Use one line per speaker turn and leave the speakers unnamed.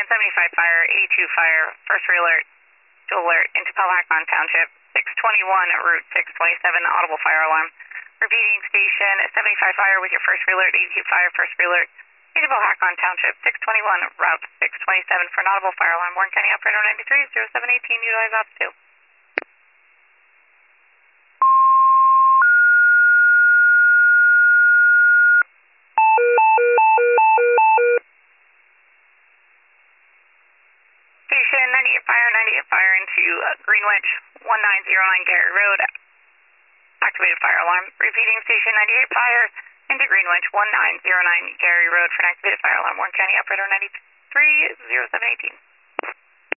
Station 75 Fire, 82 Fire, first alert, dual alert into Powhatan Township, 621 Route 627, audible fire alarm. Repeating Station 75 Fire with your first alert, 82 Fire, first alert into Powhatan Township, 621 Route 627 for an audible fire alarm. Warren County Operator 93, 0718, utilize Ops 2. Station 98 Fire into Greenwich, 1909 Gary Road, activated fire alarm. Repeating Station 98 Fire into Greenwich, 1909 Gary Road for an activated fire alarm. Warren County Operator 93, 0718.